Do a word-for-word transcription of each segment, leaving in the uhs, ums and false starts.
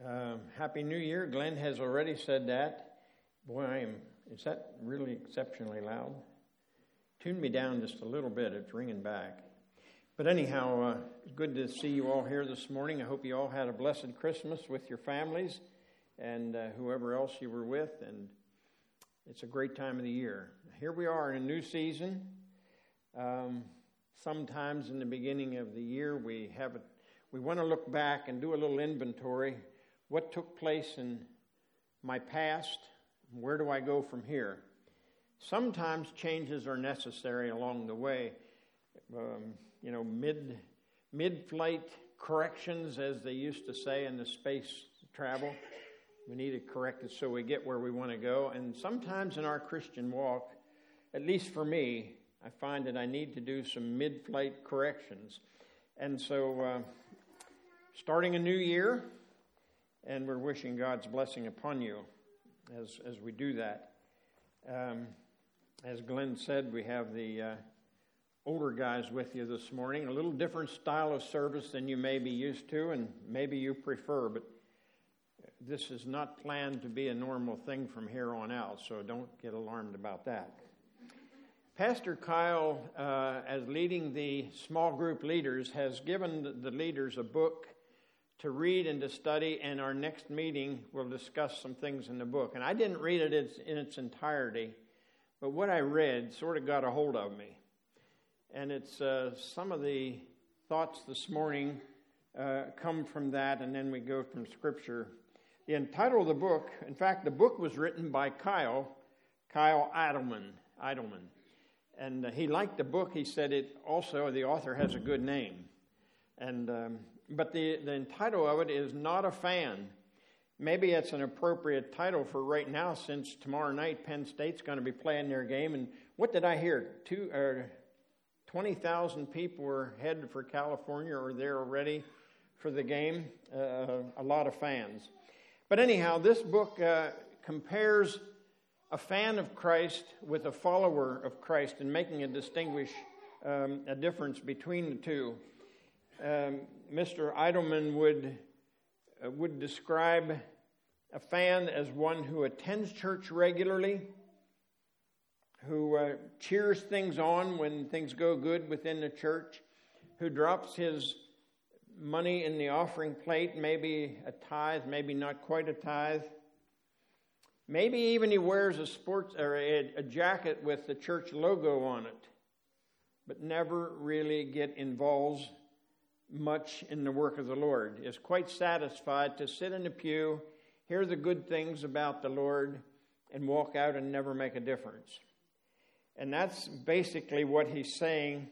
Um, Happy New Year. Glenn has already said that. Boy, I am, is that really exceptionally loud? Tune me down just a little bit. It's ringing back. But anyhow, uh, it's good to see you all here this morning. I hope you all had a blessed Christmas with your families and uh, whoever else you were with. And it's a great time of the year. Here we are in a new season. Um, sometimes in the beginning of the year, we have a, we want to look back and do a little inventory. What took place in my past? Where do I go from here? Sometimes changes are necessary along the way. Um, you know, mid, mid-flight corrections, as they used to say in the space travel. We need to correct it so we get where we want to go. And sometimes in our Christian walk, at least for me, I find that I need to do some mid-flight corrections. And so, uh, starting a new year, and we're wishing God's blessing upon you as as we do that. Um, as Glenn said, we have the uh, older guys with you this morning. A little different style of service than you may be used to, and maybe you prefer, but this is not planned to be a normal thing from here on out, so don't get alarmed about that. Pastor Kyle, uh, as leading the small group leaders, has given the leaders a book to read and to study, and our next meeting we'll discuss some things in the book. And I didn't read it in its entirety, but what I read sort of got a hold of me. And it's uh, some of the thoughts this morning uh, come from that, and then we go from Scripture. The title of the book, in fact, the book was written by Kyle, Kyle Idleman, Idleman. And uh, he liked the book. He said it also, the author has a good name. And um, but the, the title of it is Not a Fan. Maybe it's an appropriate title for right now, since tomorrow night Penn State's going to be playing their game. And what did I hear? Two, uh, twenty thousand people were headed for California or there already for the game. Uh, a lot of fans. But anyhow, this book uh, compares a fan of Christ with a follower of Christ and making a distinguish um, a difference between the two. Um, Mister Idleman would uh, would describe a fan as one who attends church regularly, who uh, cheers things on when things go good within the church, who drops his money in the offering plate, maybe a tithe, maybe not quite a tithe. Maybe even he wears a sports or a, a jacket with the church logo on it, but never really get involved much in the work of the Lord. Is quite satisfied to sit in the pew, hear the good things about the Lord, and walk out and never make a difference. And that's basically what he's saying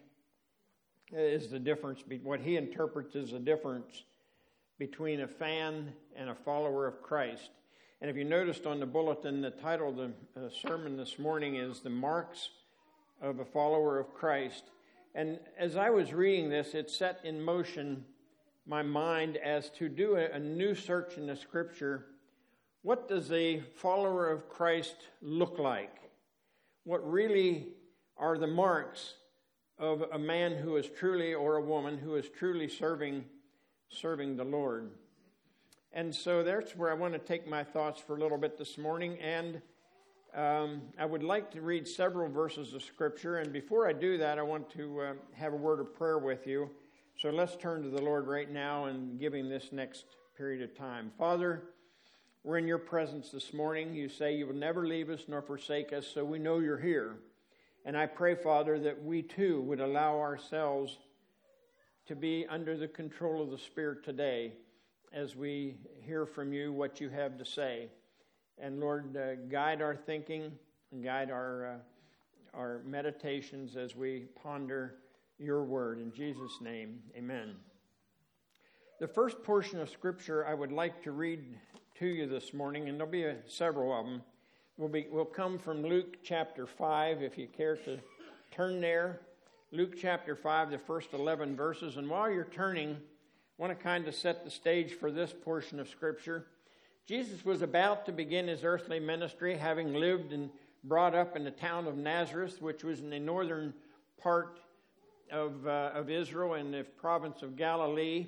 is the difference, what he interprets as the difference between a fan and a follower of Christ. And if you noticed on the bulletin, the title of the uh, sermon this morning is The Marks of a Follower of Christ. And as I was reading this, it set in motion my mind as to do a, a new search in the Scripture. What does a follower of Christ look like? What really are the marks of a man who is truly, or a woman who is truly serving, serving the Lord? And so that's where I want to take my thoughts for a little bit this morning. And um, I would like to read several verses of Scripture. And before I do that, I want to uh, have a word of prayer with you. So let's turn to the Lord right now and give Him this next period of time. Father, we're in Your presence this morning. You say You will never leave us nor forsake us, so we know You're here. And I pray, Father, that we too would allow ourselves to be under the control of the Spirit today, as we hear from You what You have to say. And Lord, uh, guide our thinking and guide our uh, our meditations as we ponder Your word. In Jesus' name, amen. The first portion of Scripture I would like to read to you this morning, and there'll be a, several of them, will be will come from Luke chapter five, if you care to turn there. Luke chapter five, the first eleven verses. And while you're turning, I want to kind of set the stage for this portion of Scripture. Jesus was about to begin His earthly ministry, having lived and brought up in the town of Nazareth, which was in the northern part of, uh, of Israel in the province of Galilee.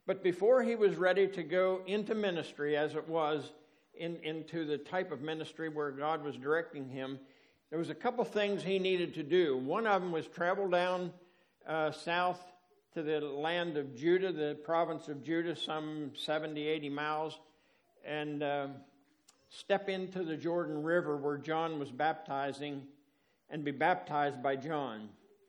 But before he was ready to go into ministry, as it was, in, into the type of ministry where God was directing him, there was a couple things he needed to do. One of them was travel down uh, south to the land of Judah, the province of Judah, some seventy, eighty miles, and uh, step into the Jordan River where John was baptizing and be baptized by John.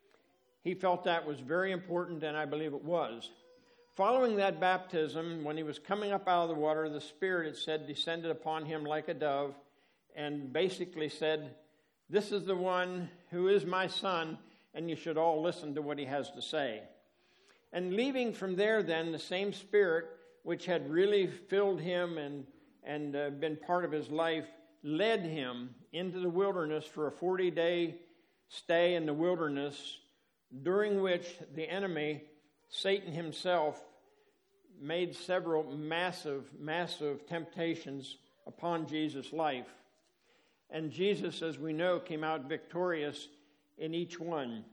He felt that was very important, and I believe it was. Following that baptism, when he was coming up out of the water, the Spirit, it said, descended upon him like a dove and basically said, "This is the one who is my Son, and you should all listen to what he has to say." And leaving from there then, the same Spirit which had really filled him and, and uh, been part of his life led him into the wilderness for a forty-day stay in the wilderness, during which the enemy, Satan himself, made several massive, massive temptations upon Jesus' life. And Jesus, as we know, came out victorious in each one.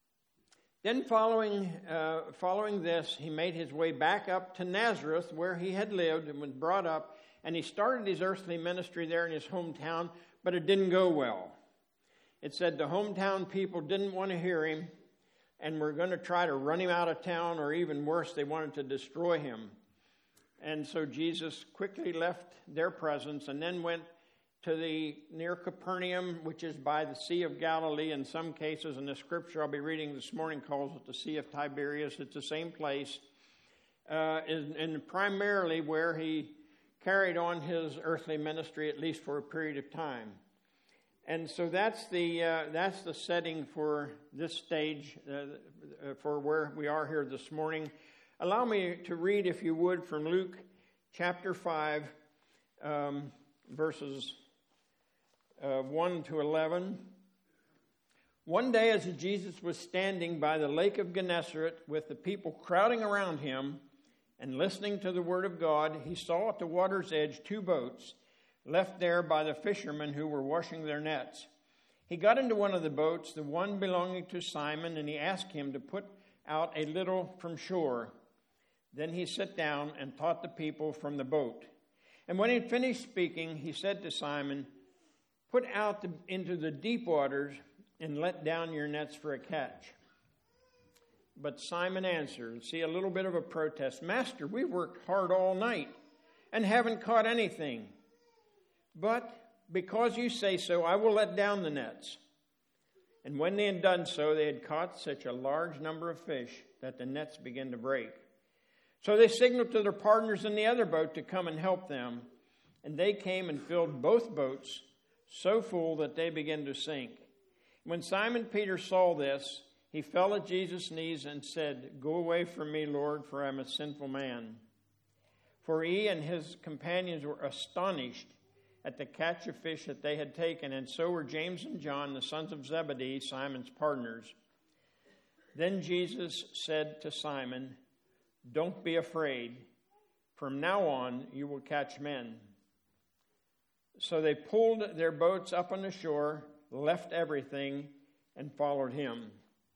Then following uh, following this, he made his way back up to Nazareth, where he had lived and was brought up, and he started his earthly ministry there in his hometown, but it didn't go well. It said the hometown people didn't want to hear him, and were going to try to run him out of town, or even worse, they wanted to destroy him. And so Jesus quickly left their presence and then went to the near Capernaum, which is by the Sea of Galilee. In some cases, in the scripture I'll be reading this morning calls it the Sea of Tiberias. It's the same place, uh, and, and primarily where he carried on his earthly ministry, at least for a period of time. And so that's the uh, that's the setting for this stage, uh, for where we are here this morning. Allow me to read, if you would, from Luke chapter five, um, verses uh, one to eleven. One day as Jesus was standing by the lake of Gennesaret with the people crowding around him and listening to the word of God, he saw at the water's edge two boats left there by the fishermen who were washing their nets. He got into one of the boats, the one belonging to Simon, and he asked him to put out a little from shore. Then he sat down and taught the people from the boat. And when he had finished speaking, he said to Simon, "Put out the, into the deep waters and let down your nets for a catch." But Simon answered, see, a little bit of a protest, "Master, we've worked hard all night and haven't caught anything. But because you say so, I will let down the nets." And when they had done so, they had caught such a large number of fish that the nets began to break. So they signaled to their partners in the other boat to come and help them. And they came and filled both boats so full that they began to sink. When Simon Peter saw this, he fell at Jesus' knees and said, "Go away from me, Lord, for I am a sinful man." For he and his companions were astonished at the catch of fish that they had taken, and so were James and John, the sons of Zebedee, Simon's partners. Then Jesus said to Simon, "Don't be afraid. From now on you will catch men." So they pulled their boats up on the shore, left everything, and followed him.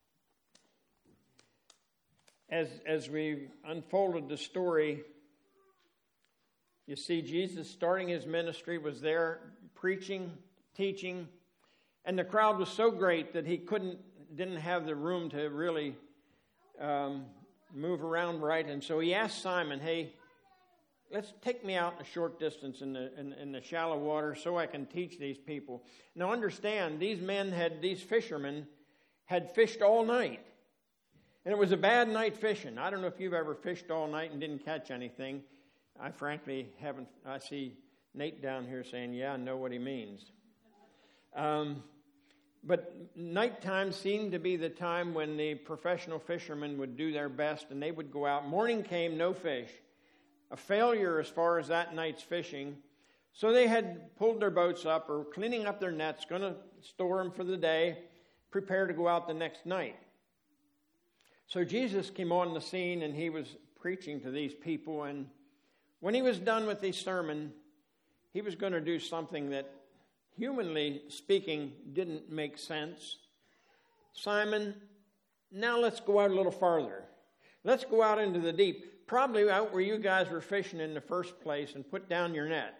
As, as we unfolded the story, you see, Jesus, starting his ministry, was there preaching, teaching, and the crowd was so great that he couldn't, didn't have the room to really um, move around right. And so he asked Simon, "Hey, let's take me out a short distance in the in, in the shallow water so I can teach these people." Now, understand, these men had, these fishermen had fished all night, and it was a bad night fishing. I don't know if you've ever fished all night and didn't catch anything. I frankly haven't. I see Nate down here saying, "Yeah, I know what he means." Um, but nighttime seemed to be the time when the professional fishermen would do their best, and they would go out. Morning came, no fish. A failure as far as that night's fishing. So they had pulled their boats up or cleaning up their nets, going to store them for the day, prepare to go out the next night. So Jesus came on the scene, and he was preaching to these people, and when he was done with his sermon, he was going to do something that, humanly speaking, didn't make sense. "Simon, now let's go out a little farther. Let's go out into the deep. probably out where you guys were fishing in the first place and put down your net.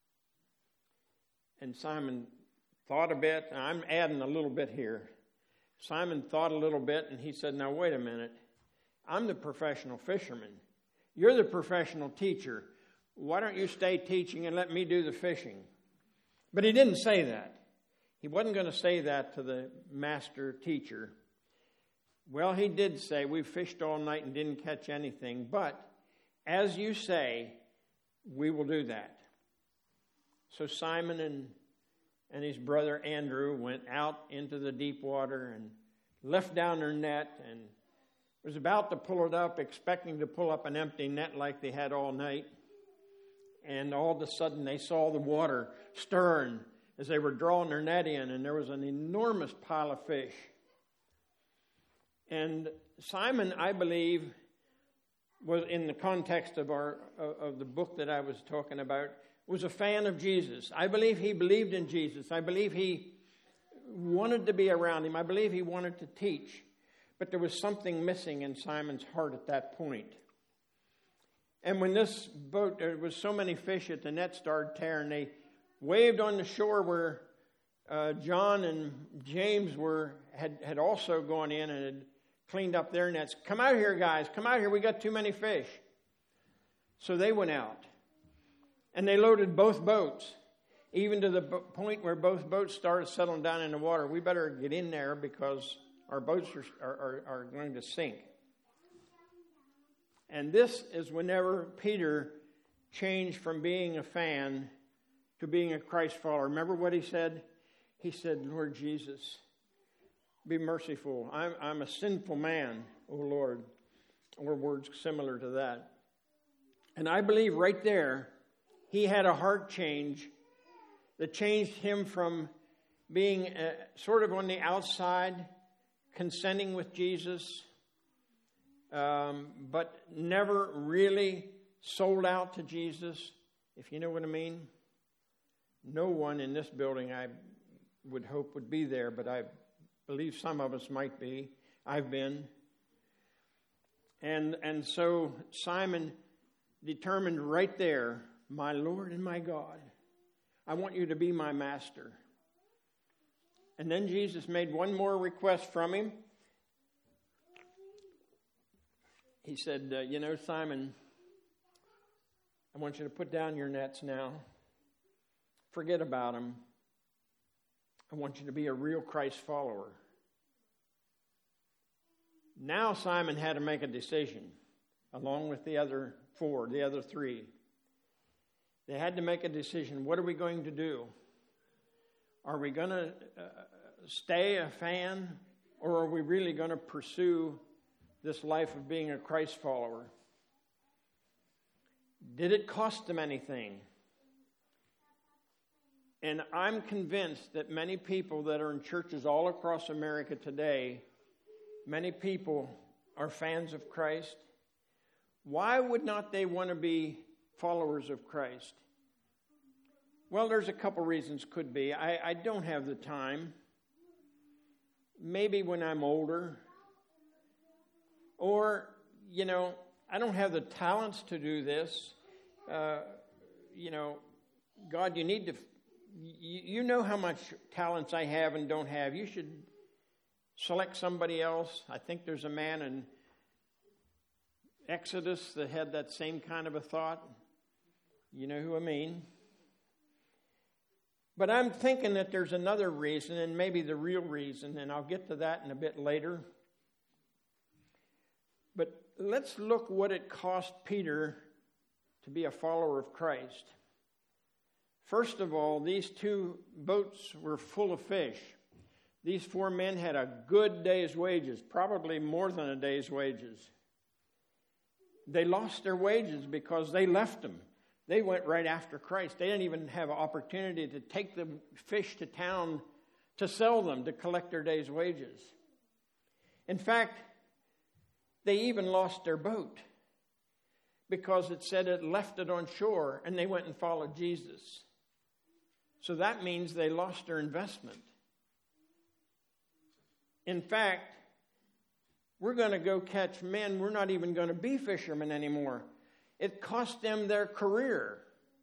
And Simon thought a bit. I'm adding a little bit here. Simon thought a little bit, and he said, now, wait a minute. I'm the professional fisherman. You're the professional teacher. Why don't you stay teaching and let me do the fishing? But he didn't say that. He wasn't going to say that to the master teacher. Well, he did say, we fished all night and didn't catch anything, but as you say, we will do that. So Simon and, and his brother Andrew went out into the deep water and left down their net and was about to pull it up, expecting to pull up an empty net like they had all night. And all of a sudden they saw the water stirring as they were drawing their net in, and there was an enormous pile of fish. And Simon, I believe, was in the context of our of the book that I was talking about, was a fan of Jesus. I believe he believed in Jesus. I believe he wanted to be around him. I believe he wanted to teach. But there was something missing in Simon's heart at that point. And when this boat, there was so many fish that the net started tearing, they waved on the shore where uh, John and James were had, had also gone in and had cleaned up their nets. Come out here, guys. Come out here. We got too many fish. So they went out. And they loaded both boats, even to the bo- point where both boats started settling down in the water. We better get in there because our boats are, are, are going to sink. And this is whenever Peter changed from being a fan to being a Christ follower. Remember what he said? He said, Lord Jesus, be merciful. I'm, I'm a sinful man, O Lord. Or words similar to that. And I believe right there, he had a heart change that changed him from being uh, sort of on the outside, consenting with Jesus, um, but never really sold out to Jesus, if you know what I mean. No one in this building, I would hope, would be there, but I believe some of us might be. I've been. And, and so Simon determined right there, my Lord and my God, I want you to be my master. And then Jesus made one more request from him. He said, uh, you know, Simon, I want you to put down your nets now. Forget about them. I want you to be a real Christ follower. Now Simon had to make a decision, along with the other four, the other three. They had to make a decision. What are we going to do? Are we going to uh, stay a fan, or are we really going to pursue this life of being a Christ follower? Did it cost them anything? And I'm convinced that many people that are in churches all across America today, many people are fans of Christ. Why would not they want to be followers of Christ? Well, there's a couple reasons. Could be I, I don't have the time. Maybe when I'm older. Or, you know, I don't have the talents to do this. Uh, you know, God, you need to, you, you know how much talents I have and don't have. You should select somebody else. I think there's a man in Exodus that had that same kind of a thought. You know who I mean. But I'm thinking that there's another reason, and maybe the real reason, and I'll get to that in a bit later. But let's look what it cost Peter to be a follower of Christ. First of all, these two boats were full of fish. These four men had a good day's wages, probably more than a day's wages. They lost their wages because they left them. They went right after Christ. They didn't even have an opportunity to take the fish to town to sell them, to collect their day's wages. In fact, they even lost their boat because it said it left it on shore and they went and followed Jesus. So that means they lost their investment. In fact, We're going to go catch men. We're not even going to be fishermen anymore. It cost them their career.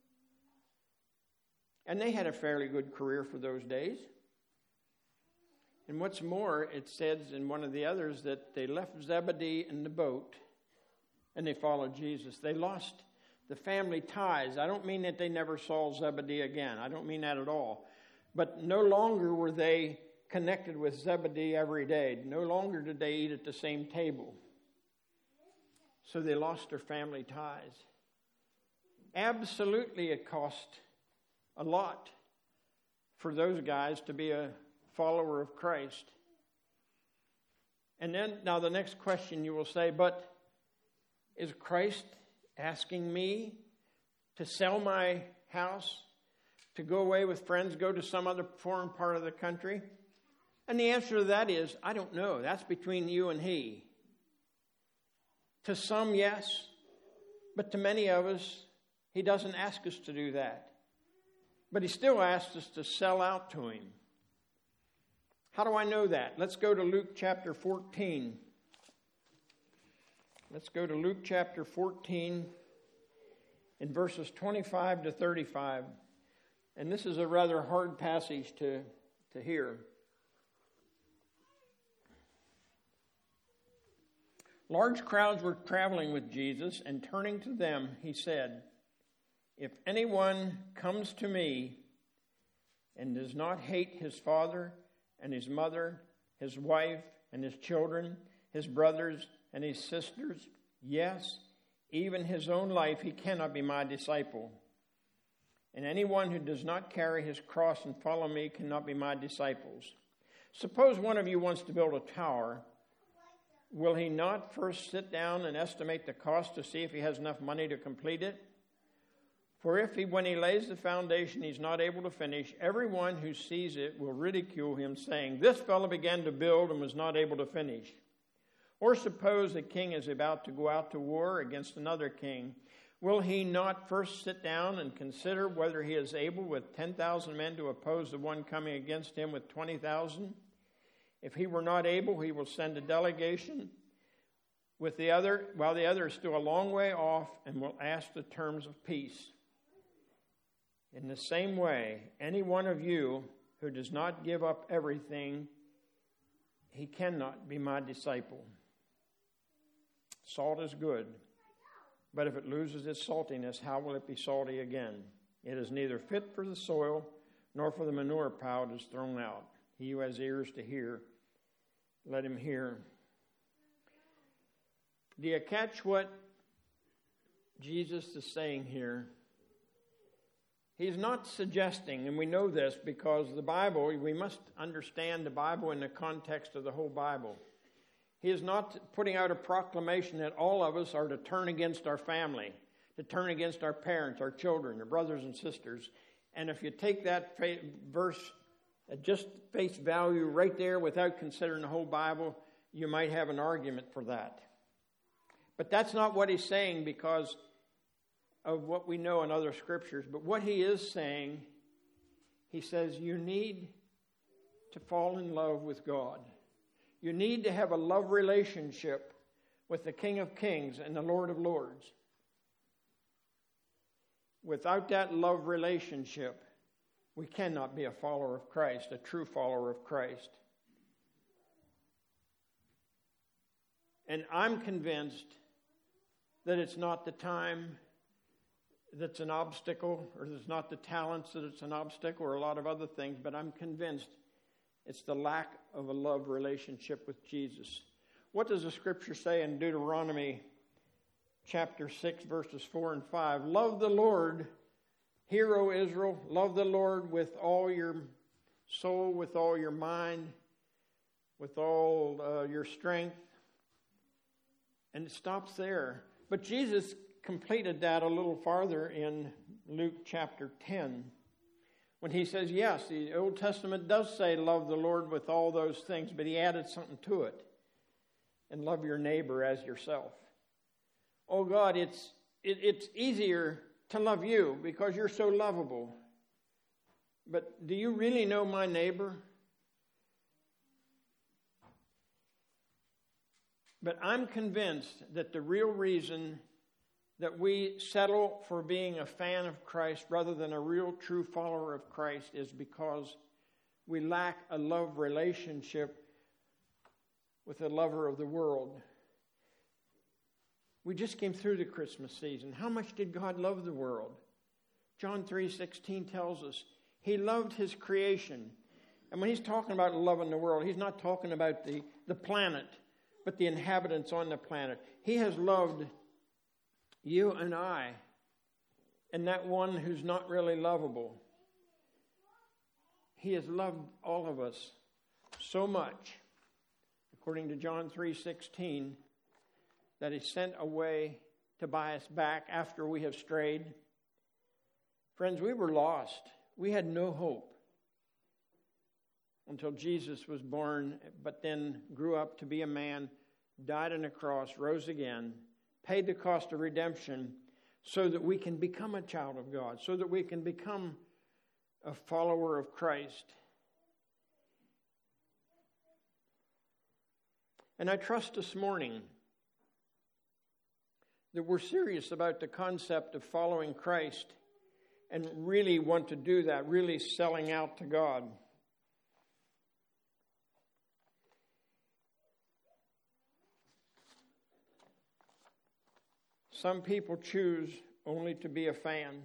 And they had a fairly good career for those days. And what's more, it says in one of the others that they left Zebedee in the boat and they followed Jesus. They lost the family ties. I don't mean that they never saw Zebedee again. I don't mean that at all. But no longer were they connected with Zebedee every day. No longer did they eat at the same table. So they lost their family ties. Absolutely, it cost a lot for those guys to be a follower of Christ. And then, now the next question you will say, but is Christ asking me to sell my house, to go away with friends, go to some other foreign part of the country? And the answer to that is, I don't know. That's between you and he. To some, yes. But to many of us, he doesn't ask us to do that. But he still asks us to sell out to him. How do I know that? Let's go to Luke chapter fourteen. Let's go to Luke chapter fourteen in verses twenty-five to thirty-five. And this is a rather hard passage to, to hear. Large crowds were traveling with Jesus, and turning to them, he said, "If anyone comes to me and does not hate his father and his mother, his wife and his children, his brothers and his sisters, yes, even his own life, he cannot be my disciple. And anyone who does not carry his cross and follow me cannot be my disciples. Suppose one of you wants to build a tower. Will he not first sit down and estimate the cost to see if he has enough money to complete it? For if he, when he lays the foundation, he's not able to finish, everyone who sees it will ridicule him, saying, 'This fellow began to build and was not able to finish.' Or suppose a king is about to go out to war against another king. Will he not first sit down and consider whether he is able with ten thousand men to oppose the one coming against him with twenty thousand? If he were not able, he will send a delegation with the other, while the other is still a long way off, and will ask the terms of peace. In the same way, any one of you who does not give up everything, he cannot be my disciple. Salt is good, but if it loses its saltiness, how will it be salty again? It is neither fit for the soil, nor for the manure pile it is thrown out. He who has ears to hear, let him hear." Do you catch what Jesus is saying here? He's not suggesting, and we know this because the Bible, we must understand the Bible in the context of the whole Bible. He is not putting out a proclamation that all of us are to turn against our family, to turn against our parents, our children, our brothers and sisters. And if you take that fa- verse at just face value right there without considering the whole Bible, you might have an argument for that. But that's not what he's saying because of what we know in other scriptures. But what he is saying, he says you need to fall in love with God. You need to have a love relationship with the King of Kings and the Lord of Lords. Without that love relationship, we cannot be a follower of Christ, a true follower of Christ. And I'm convinced that it's not the time that's an obstacle, or it's not the talents that it's an obstacle, or a lot of other things, but I'm convinced it's the lack of a love relationship with Jesus. What does the scripture say in Deuteronomy chapter six, verses four and five? Love the Lord, hear, O Israel, love the Lord with all your soul, with all your mind, with all uh, your strength. And it stops there. But Jesus completed that a little farther in Luke chapter ten. When he says, yes, the Old Testament does say love the Lord with all those things, but he added something to it. And love your neighbor as yourself. Oh God, it's it, it's easier to love you because you're so lovable. But do you really know my neighbor? But I'm convinced that the real reason that we settle for being a fan of Christ rather than a real true follower of Christ is because we lack a love relationship with the lover of the world. We just came through the Christmas season. How much did God love the world? John three sixteen tells us he loved his creation. And when he's talking about loving the world, he's not talking about the, the planet, but the inhabitants on the planet. He has loved you and I, and that one who's not really lovable. He has loved all of us so much, according to John three sixteen, that he sent away to buy us back after we have strayed. Friends, we were lost. We had no hope until Jesus was born, but then grew up to be a man, died on a cross, rose again, paid the cost of redemption so that we can become a child of God, so that we can become a follower of Christ. And I trust this morning that we're serious about the concept of following Christ and really want to do that, really selling out to God. Some people choose only to be a fan.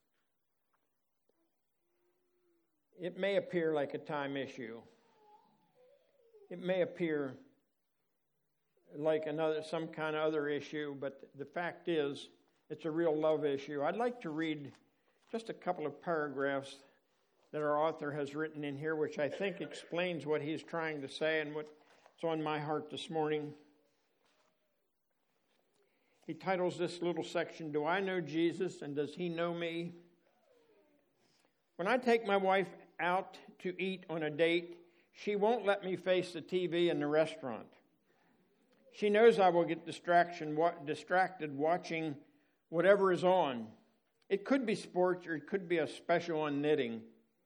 It may appear like a time issue. It may appear like another some kind of other issue, but the fact is, it's a real love issue. I'd like to read just a couple of paragraphs that our author has written in here, which I think explains what he's trying to say and what's on my heart this morning. He titles this little section, "Do I Know Jesus and Does He Know Me?" When I take my wife out to eat on a date, she won't let me face the T V in the restaurant. She knows I will get distraction, wa- distracted watching whatever is on. It could be sports or it could be a special on knitting.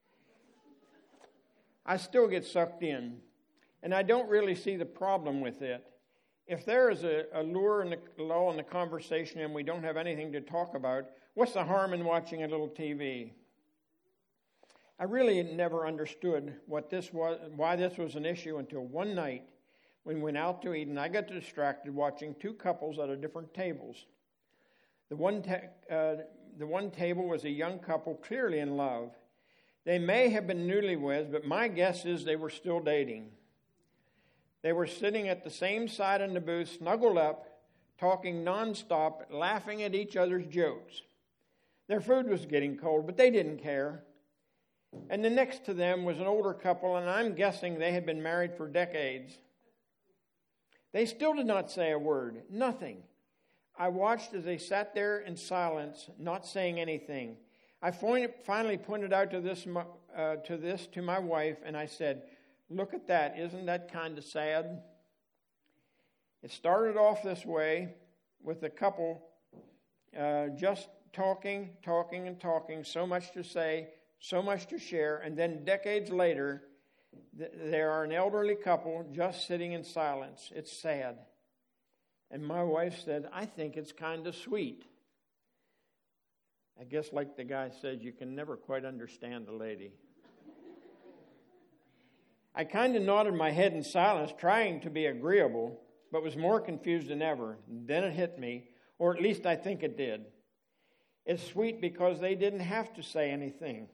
I still get sucked in, and I don't really see the problem with it. If there is a, a lure and a lull in the conversation and we don't have anything to talk about, what's the harm in watching a little T V? I really never understood what this was, why this was an issue until one night when we went out to eat, and I got distracted watching two couples at a different tables. The one, ta- uh, the one table was a young couple clearly in love. They may have been newlyweds, but my guess is they were still dating. They were sitting at the same side in the booth, snuggled up, talking nonstop, laughing at each other's jokes. Their food was getting cold, but they didn't care. And the next to them was an older couple, and I'm guessing they had been married for decades. They still did not say a word, nothing. I watched as they sat there in silence, not saying anything. I finally pointed out to this, uh, to this to my wife, and I said, "Look at that. Isn't that kind of sad?" It started off this way with the couple uh, just talking, talking, and talking, so much to say, so much to share, and then decades later, th- they are an elderly couple just sitting in silence. It's sad. And my wife said, "I think it's kind of sweet." I guess like the guy said, you can never quite understand a lady. I kind of nodded my head in silence, trying to be agreeable, but was more confused than ever. Then it hit me, or at least I think it did. It's sweet because they didn't have to say anything.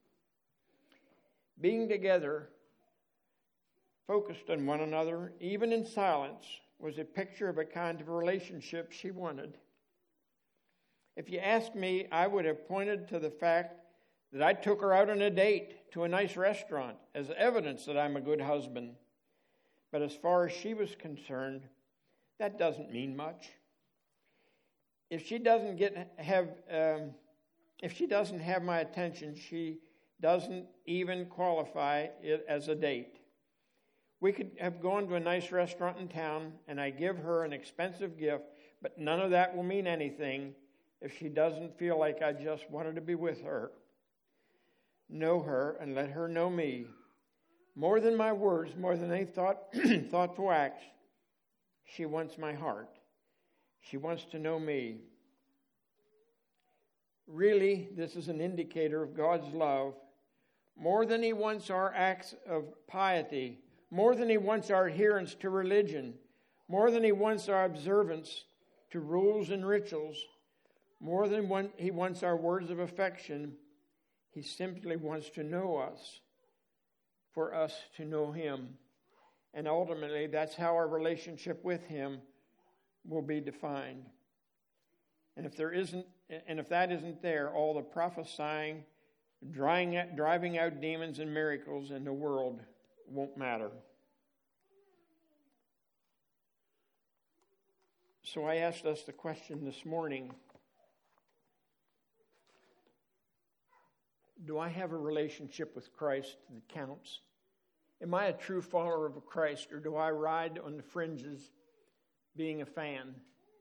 Being together, focused on one another, even in silence, was a picture of a kind of relationship she wanted. If you ask me, I would have pointed to the fact that I took her out on a date to a nice restaurant as evidence that I'm a good husband. But as far as she was concerned, that doesn't mean much. If she doesn't get have um, if she doesn't have my attention, she doesn't even qualify it as a date. We could have gone to a nice restaurant in town, and I give her an expensive gift, but none of that will mean anything if she doesn't feel like I just wanted to be with her. Know her and let her know me. More than my words, more than any thought, thoughtful acts, She wants my heart. She wants to know me. Really, this is an indicator of God's love. More than he wants our acts of piety, more than he wants our adherence to religion, more than he wants our observance to rules and rituals, more than he wants our words of affection, he simply wants to know us, for us to know him. And ultimately, that's how our relationship with him will be defined. And if there isn't, and if that isn't there, all the prophesying, driving out, driving out demons and miracles in the world won't matter. So I asked us the question this morning: do I have a relationship with Christ that counts? Am I a true follower of Christ, or do I ride on the fringes being a fan?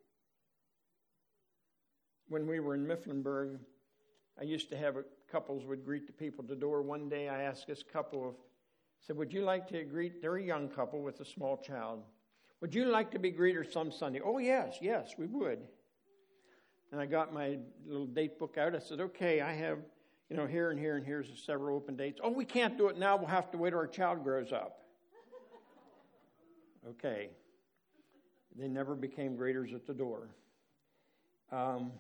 When we were in Mifflinburg, I used to have a, couples would greet the people at the door. One day I asked this couple, I said, would you like to greet, they're a young couple with a small child. Would you like to be greeted some Sunday? Oh, yes, yes, we would. And I got my little date book out. I said, okay, I have, you know, here and here and here's several open dates. Oh, we can't do it now. We'll have to wait till our child grows up. Okay. They never became greeters at the door. Um,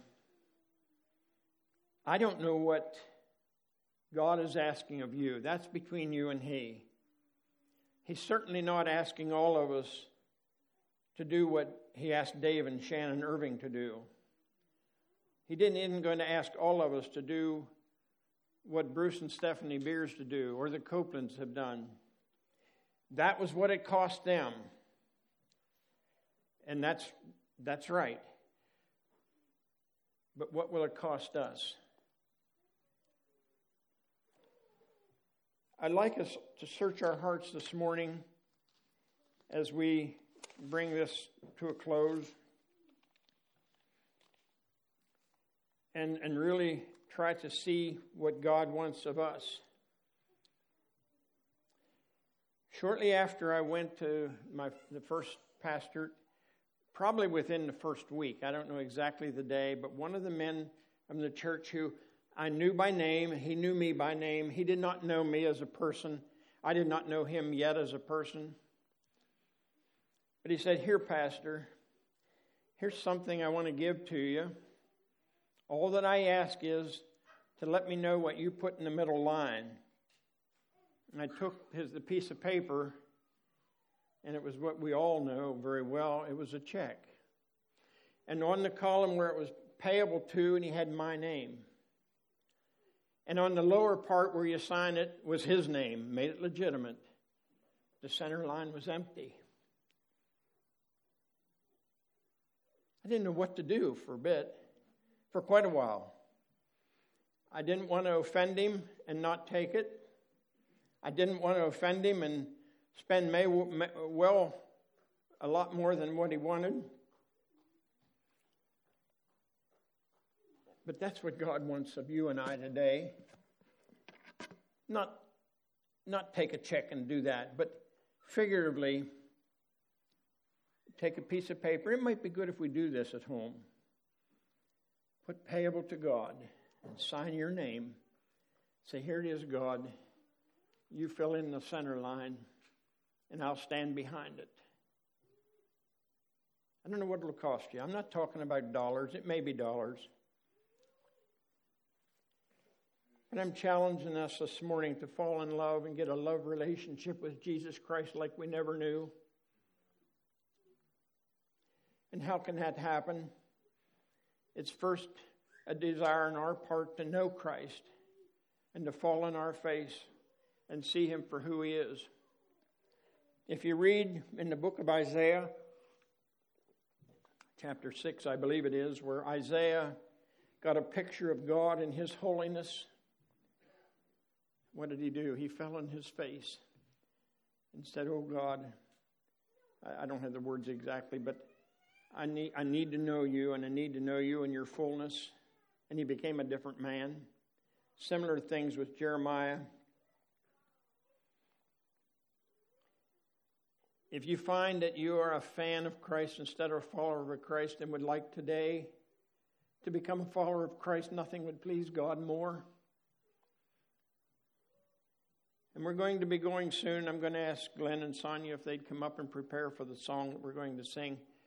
I don't know what God is asking of you. That's between you and he. He's certainly not asking all of us to do what he asked Dave and Shannon Irving to do. He didn't even going to ask all of us to do what Bruce and Stephanie Beers to do, or the Copelands have done. That was what it cost them. And that's that's right. But what will it cost us? I'd like us to search our hearts this morning as we bring this to a close, and, and really try to see what God wants of us. Shortly after I went to my the first pastorate, probably within the first week, I don't know exactly the day, but one of the men from the church who I knew by name, he knew me by name. He did not know me as a person. I did not know him yet as a person. But he said, here, Pastor, here's something I want to give to you. All that I ask is to let me know what you put in the middle line. And I took his the piece of paper, and it was what we all know very well. It was a check. And on the column where it was payable to, and he had my name. And on the lower part where you sign it was his name, made it legitimate. The center line was empty. I didn't know what to do for a bit, for quite a while. I didn't want to offend him and not take it. I didn't want to offend him and spend may, may, well a lot more than what he wanted. But that's what God wants of you and I today. Not, not take a check and do that, but figuratively, take a piece of paper. It might be good if we do this at home. Put payable to God and sign your name. Say, here it is, God. You fill in the center line, and I'll stand behind it. I don't know what it'll cost you. I'm not talking about dollars. It may be dollars. But I'm challenging us this morning to fall in love and get a love relationship with Jesus Christ like we never knew. And how can that happen? It's first a desire on our part to know Christ and to fall on our face and see him for who he is. If you read in the book of Isaiah, chapter six, I believe it is, where Isaiah got a picture of God and his holiness, what did he do? He fell on his face and said, oh God, I don't have the words exactly, but I need, I need to know you, and I need to know you in your fullness. And he became a different man. Similar things with Jeremiah. If you find that you are a fan of Christ instead of a follower of Christ and would like today to become a follower of Christ, nothing would please God more. And we're going to be going soon. I'm going to ask Glenn and Sonia if they'd come up and prepare for the song that we're going to sing.